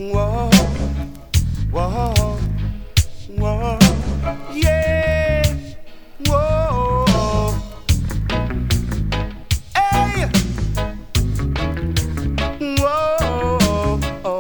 Whoa, whoa, whoa, yeah, whoa, hey, whoa,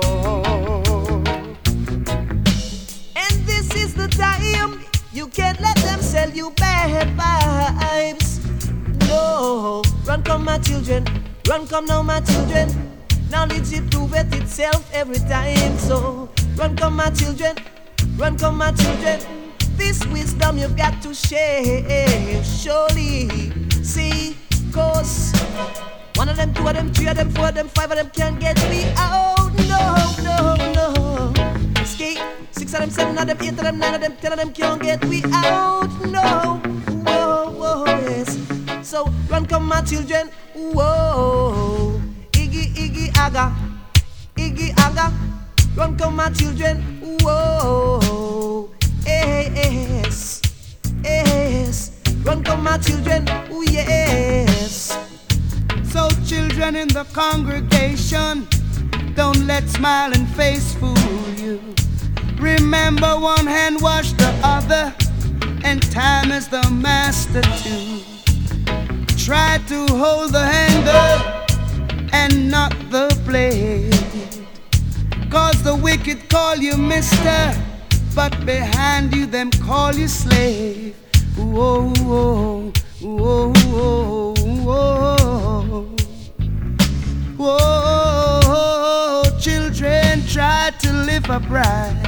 and this is the time you can't let them sell you bad vibes. No, run come my children, run come now my children. Knowledge it proveth itself every time. So run come my children, run come my children. This wisdom you've got to share. Surely, see, cause one of them, two of them, three of them, four of them, five of them can't get me out. No, no, no. Escape. Six of them, seven of them, eight of them, nine of them, 10 of them can't get me out. No, whoa, whoa, yes. So run come my children, whoa. Iggy, Iggy, Aga, Iggy, Aga. Run come my children, whoa. Yes, yes. Run come my children, oh yes. So children in the congregation, don't let smiling face fool you. Remember, one hand wash the other, and time is the master too. Try to hold the handle and not the blade, cause the wicked call you mister, but behind you them call you slave. Whoa, whoa, whoa, whoa, whoa. Whoa, children try to live upright,